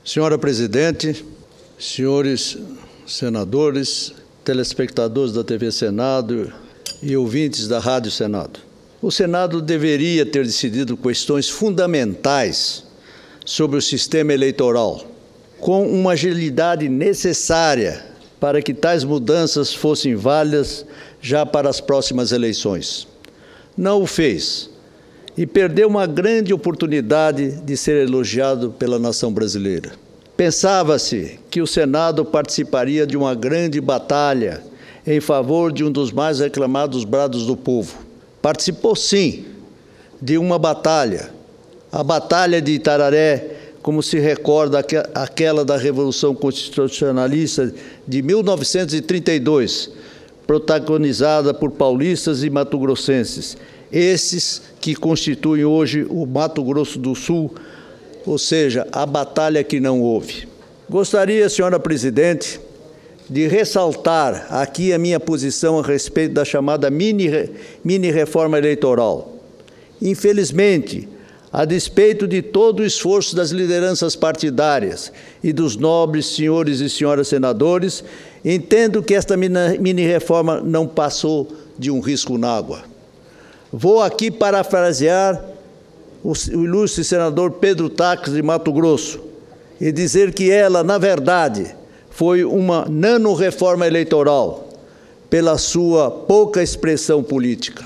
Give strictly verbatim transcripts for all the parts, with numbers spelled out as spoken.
Senhora Presidente, senhores senadores, telespectadores da T V Senado e ouvintes da Rádio Senado. O Senado deveria ter decidido questões fundamentais sobre o sistema eleitoral, com uma agilidade necessária para que tais mudanças fossem válidas já para as próximas eleições. Não o fez e perdeu uma grande oportunidade de ser elogiado pela nação brasileira. Pensava-se que o Senado participaria de uma grande batalha em favor de um dos mais reclamados brados do povo. Participou, sim, de uma batalha, a Batalha de Itararé, como se recorda aquela da Revolução Constitucionalista de mil novecentos e trinta e dois, protagonizada por paulistas e mato-grossenses, esses que constituem hoje o Mato Grosso do Sul, ou seja, a batalha que não houve. Gostaria, senhora Presidente, de ressaltar aqui a minha posição a respeito da chamada mini, mini reforma eleitoral. Infelizmente, a despeito de todo o esforço das lideranças partidárias e dos nobres senhores e senhoras senadores, entendo que esta mini reforma não passou de um risco n'água. Vou aqui parafrasear o ilustre senador Pedro Taques, de Mato Grosso, e dizer que ela, na verdade, foi uma nano-reforma eleitoral, pela sua pouca expressão política.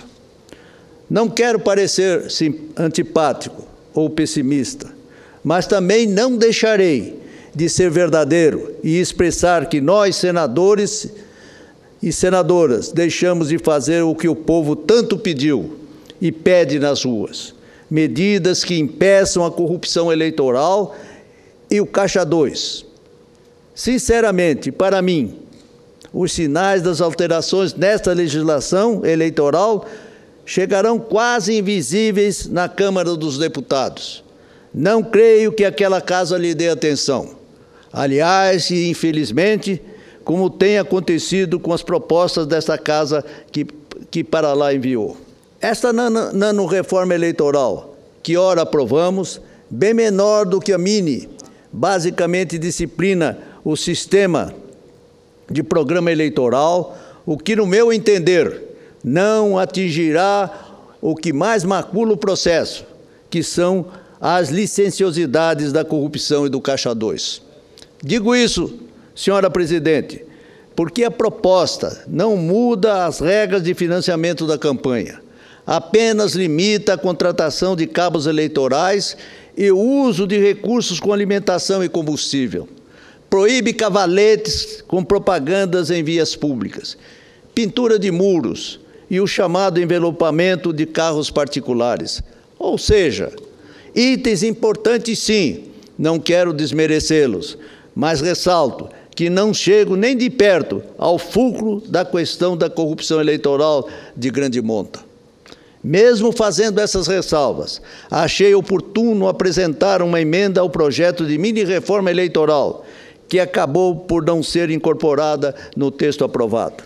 Não quero parecer antipático ou pessimista, mas também não deixarei de ser verdadeiro e expressar que nós, senadores e senadoras, deixamos de fazer o que o povo tanto pediu e pede nas ruas: medidas que impeçam a corrupção eleitoral e o Caixa dois. Sinceramente, para mim, os sinais das alterações nesta legislação eleitoral chegarão quase invisíveis na Câmara dos Deputados. Não creio que aquela casa lhe dê atenção. Aliás, e infelizmente, como tem acontecido com as propostas desta casa que, que para lá enviou. Esta nano-reforma eleitoral, que ora aprovamos, bem menor do que a mini, basicamente disciplina o sistema de programa eleitoral, o que, no meu entender, não atingirá o que mais macula o processo, que são as licenciosidades da corrupção e do Caixa dois. Digo isso, senhora Presidente, porque a proposta não muda as regras de financiamento da campanha, apenas limita a contratação de cabos eleitorais e o uso de recursos com alimentação e combustível. Proíbe cavaletes com propagandas em vias públicas, pintura de muros e o chamado envelopamento de carros particulares. Ou seja, itens importantes sim, não quero desmerecê-los, mas ressalto que não chego nem de perto ao fulcro da questão da corrupção eleitoral de grande monta. Mesmo fazendo essas ressalvas, achei oportuno apresentar uma emenda ao projeto de mini-reforma eleitoral, que acabou por não ser incorporada no texto aprovado.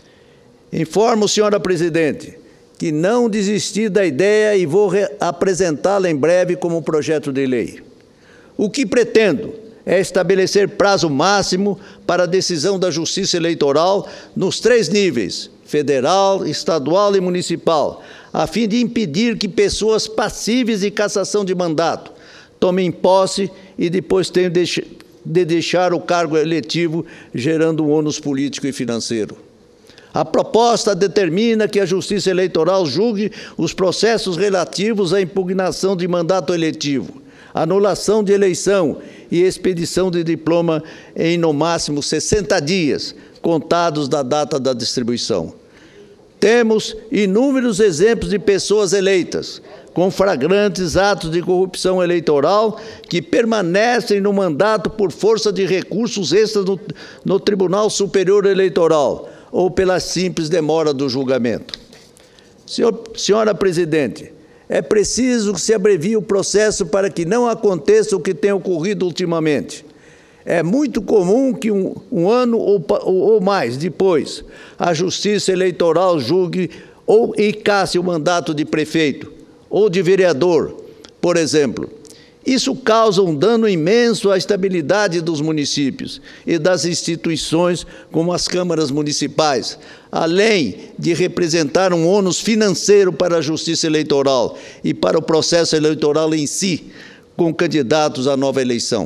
Informo, senhora Presidente, que não desisti da ideia e vou apresentá-la em breve como projeto de lei. O que pretendo é estabelecer prazo máximo para a decisão da Justiça Eleitoral nos três níveis, federal, estadual e municipal, a fim de impedir que pessoas passíveis de cassação de mandato tomem posse e depois tenham de deixar o cargo eletivo, gerando um ônus político e financeiro. A proposta determina que a Justiça Eleitoral julgue os processos relativos à impugnação de mandato eletivo, anulação de eleição e expedição de diploma em, no máximo, sessenta dias, contados da data da distribuição. Temos inúmeros exemplos de pessoas eleitas, com flagrantes atos de corrupção eleitoral, que permanecem no mandato por força de recursos extras no, no Tribunal Superior Eleitoral, ou pela simples demora do julgamento. Senhor, senhora Presidente, é preciso que se abrevie o processo para que não aconteça o que tem ocorrido ultimamente. É muito comum que um, um ano ou, ou mais depois, a Justiça Eleitoral julgue ou e casse o mandato de prefeito ou de vereador, por exemplo, Isso causa um dano imenso à estabilidade dos municípios e das instituições, como as câmaras municipais, além de representar um ônus financeiro para a justiça eleitoral e para o processo eleitoral em si, com candidatos à nova eleição.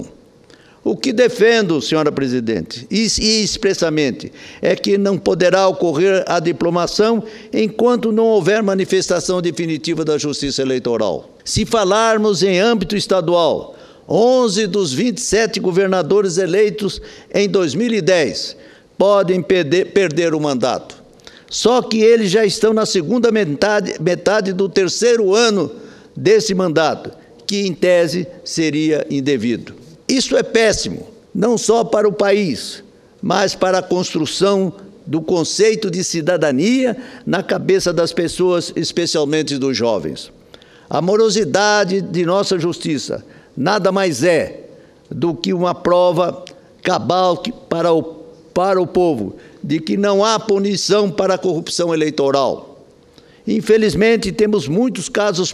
O que defendo, senhora presidente, e expressamente, é que não poderá ocorrer a diplomação enquanto não houver manifestação definitiva da Justiça Eleitoral. Se falarmos em âmbito estadual, onze dos vinte e sete governadores eleitos em dois mil e dez podem perder, perder o mandato. Só que eles já estão na segunda metade, metade do terceiro ano desse mandato, que em tese seria indevido. Isso é péssimo, não só para o país, mas para a construção do conceito de cidadania na cabeça das pessoas, especialmente dos jovens. A morosidade de nossa justiça nada mais é do que uma prova cabal para o, para o povo de que não há punição para a corrupção eleitoral. Infelizmente, temos muitos casos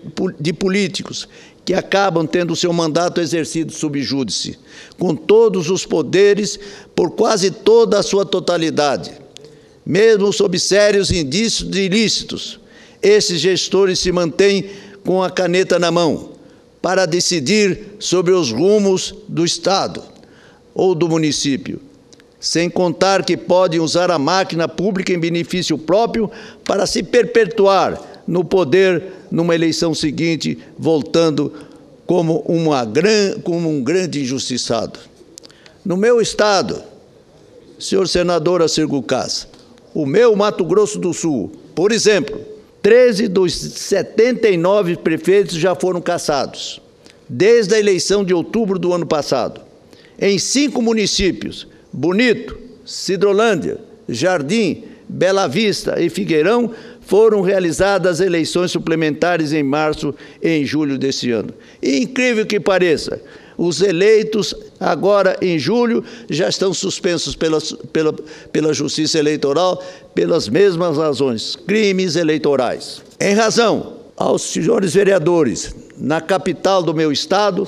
de políticos que acabam tendo seu mandato exercido sub júdice, com todos os poderes por quase toda a sua totalidade. Mesmo sob sérios indícios de ilícitos, esses gestores se mantêm com a caneta na mão para decidir sobre os rumos do Estado ou do município, sem contar que podem usar a máquina pública em benefício próprio para se perpetuar no poder numa eleição seguinte, voltando como, uma gran, como um grande injustiçado. No meu estado, senhor senador Assir Gulcás, o meu Mato Grosso do Sul, por exemplo, treze dos setenta e nove prefeitos já foram cassados, desde a eleição de outubro do ano passado. Em cinco municípios, Bonito, Cidrolândia, Jardim, Bela Vista e Figueirão, foram realizadas eleições suplementares em março e em julho deste ano. E, incrível que pareça, os eleitos agora em julho já estão suspensos pela, pela, pela Justiça Eleitoral pelas mesmas razões, crimes eleitorais. Em razão aos senhores vereadores, na capital do meu estado,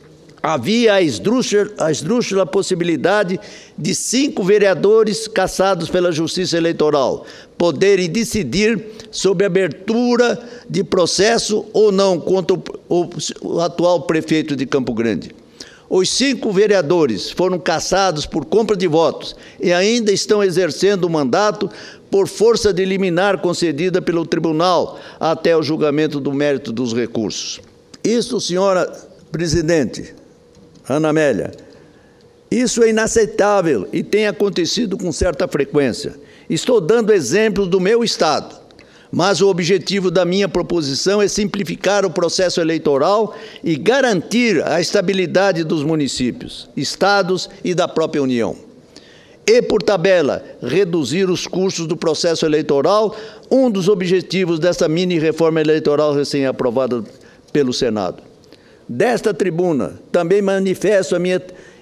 havia a esdrúxula, a esdrúxula possibilidade de cinco vereadores cassados pela Justiça Eleitoral poderem decidir sobre a abertura de processo ou não contra o, o, o atual prefeito de Campo Grande. Os cinco vereadores foram cassados por compra de votos e ainda estão exercendo o mandato por força de liminar concedida pelo tribunal até o julgamento do mérito dos recursos. Isso, senhora presidente, Ana Amélia, isso é inaceitável e tem acontecido com certa frequência. Estou dando exemplos do meu estado, mas o objetivo da minha proposição é simplificar o processo eleitoral e garantir a estabilidade dos municípios, estados e da própria União. E, por tabela, reduzir os custos do processo eleitoral, um dos objetivos dessa mini-reforma eleitoral recém-aprovada pelo Senado. Desta tribuna, também manifesto a minha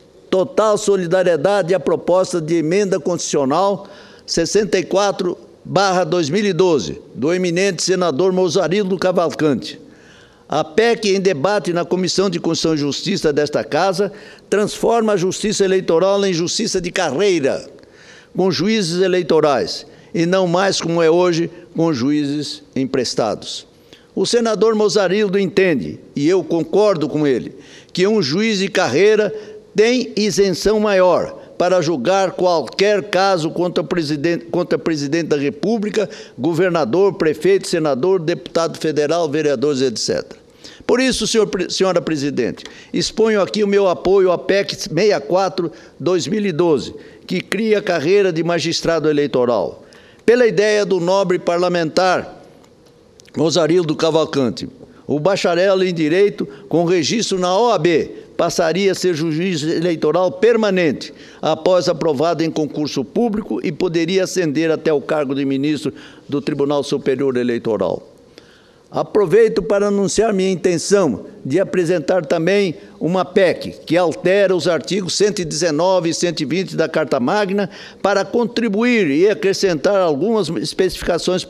total solidariedade à proposta de emenda constitucional sessenta e quatro barra dois mil e doze, do eminente senador Mozarildo Cavalcante. A P E C em debate na Comissão de Constituição e Justiça desta Casa transforma a justiça eleitoral em justiça de carreira, com juízes eleitorais, e não mais como é hoje, com juízes emprestados. O senador Mozarildo entende, e eu concordo com ele, que um juiz de carreira tem isenção maior para julgar qualquer caso contra o presidente, contra o presidente da República, governador, prefeito, senador, deputado federal, vereadores, etcétera. Por isso, senhor, senhora presidente, exponho aqui o meu apoio à P E C sessenta e quatro barra dois mil e doze, que cria a carreira de magistrado eleitoral, pela ideia do nobre parlamentar Mozarildo Cavalcante. O bacharel em Direito, com registro na O A B, passaria a ser juiz eleitoral permanente, após aprovado em concurso público, e poderia ascender até o cargo de ministro do Tribunal Superior Eleitoral. Aproveito para anunciar minha intenção de apresentar também uma P E C que altera os artigos cento e dezenove e cento e vinte da Carta Magna para contribuir e acrescentar algumas especificações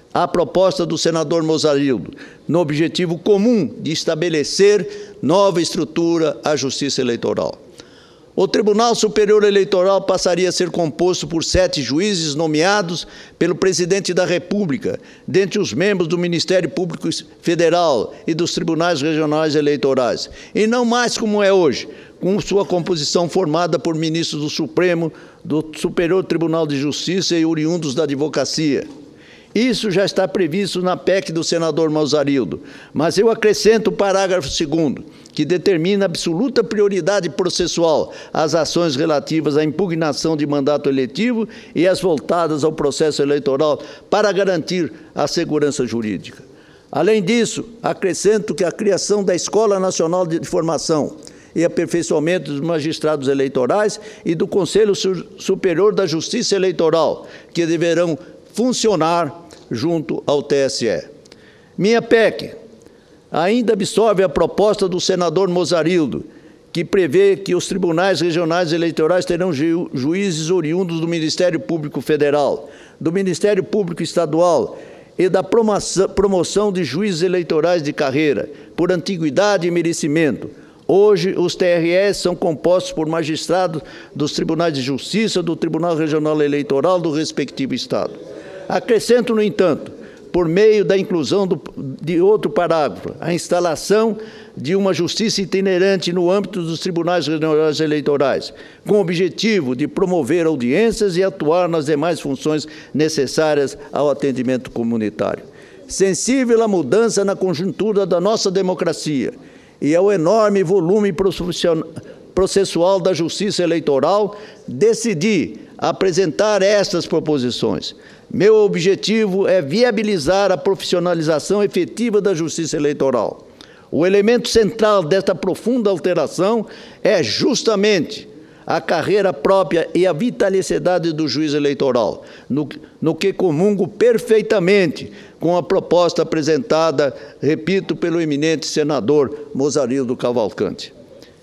à proposta do senador Mozarildo, no objetivo comum de estabelecer nova estrutura à Justiça Eleitoral. O Tribunal Superior Eleitoral passaria a ser composto por sete juízes nomeados pelo Presidente da República, dentre os membros do Ministério Público Federal e dos Tribunais Regionais Eleitorais, e não mais como é hoje, com sua composição formada por ministros do Supremo, do Superior Tribunal de Justiça e oriundos da advocacia. Isso já está previsto na P E C do senador Mozarildo, mas eu acrescento o parágrafo segundo, que determina absoluta prioridade processual às ações relativas à impugnação de mandato eletivo e as voltadas ao processo eleitoral para garantir a segurança jurídica. Além disso, acrescento que a criação da Escola Nacional de Formação e Aperfeiçoamento dos Magistrados Eleitorais e do Conselho Superior da Justiça Eleitoral, que deverão funcionar junto ao T S E. Minha P E C ainda absorve a proposta do senador Mozarildo, que prevê que os tribunais regionais eleitorais terão ju juízes oriundos do Ministério Público Federal, do Ministério Público Estadual e da promoção, promoção de juízes eleitorais de carreira, por antiguidade e merecimento. Hoje, os T R Es são compostos por magistrados dos Tribunais de Justiça, do Tribunal Regional Eleitoral do respectivo Estado. Acrescento, no entanto, por meio da inclusão do, de outro parágrafo, a instalação de uma justiça itinerante no âmbito dos Tribunais Regionais Eleitorais, com o objetivo de promover audiências e atuar nas demais funções necessárias ao atendimento comunitário. Sensível à mudança na conjuntura da nossa democracia e ao enorme volume processual da Justiça Eleitoral, decidi apresentar estas proposições. Meu objetivo é viabilizar a profissionalização efetiva da Justiça Eleitoral. O elemento central desta profunda alteração é justamente a carreira própria e a vitaliciedade do juiz eleitoral, no, no que comungo perfeitamente com a proposta apresentada, repito, pelo eminente senador Mozarildo Cavalcante.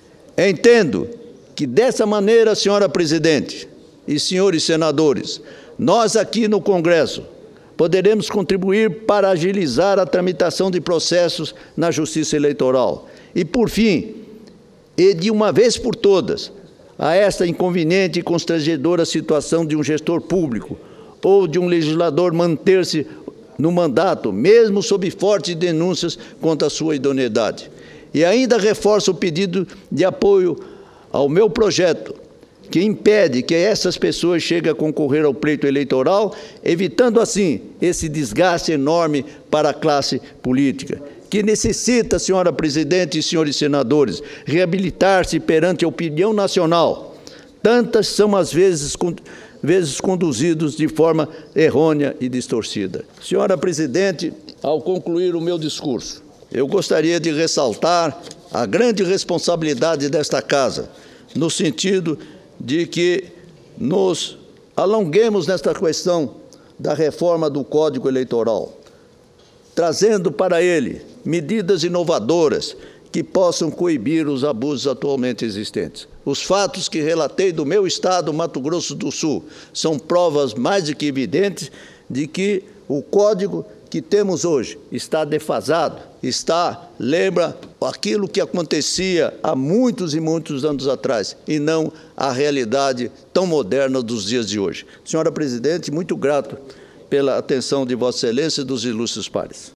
Entendo que, dessa maneira, senhora presidente e senhores senadores, nós aqui no Congresso poderemos contribuir para agilizar a tramitação de processos na Justiça Eleitoral e, por fim, e de uma vez por todas, a esta inconveniente e constrangedora situação de um gestor público ou de um legislador manter-se no mandato, mesmo sob fortes denúncias quanto à sua idoneidade. E ainda reforço o pedido de apoio ao meu projeto, que impede que essas pessoas cheguem a concorrer ao pleito eleitoral, evitando assim esse desgaste enorme para a classe política, que necessita, senhora presidente e senhores senadores, reabilitar-se perante a opinião nacional. Tantas são as vezes, vezes conduzidos de forma errônea e distorcida. Senhora presidente, ao concluir o meu discurso, eu gostaria de ressaltar a grande responsabilidade desta Casa, no sentido de que nos alonguemos nesta questão da reforma do Código Eleitoral, trazendo para ele medidas inovadoras que possam coibir os abusos atualmente existentes. Os fatos que relatei do meu estado, Mato Grosso do Sul, são provas mais do que evidentes de que o Código que temos hoje está defasado, está, lembra aquilo que acontecia há muitos e muitos anos atrás, e não a realidade tão moderna dos dias de hoje. Senhora presidente, muito grato pela atenção de Vossa Excelência e dos ilustres pares.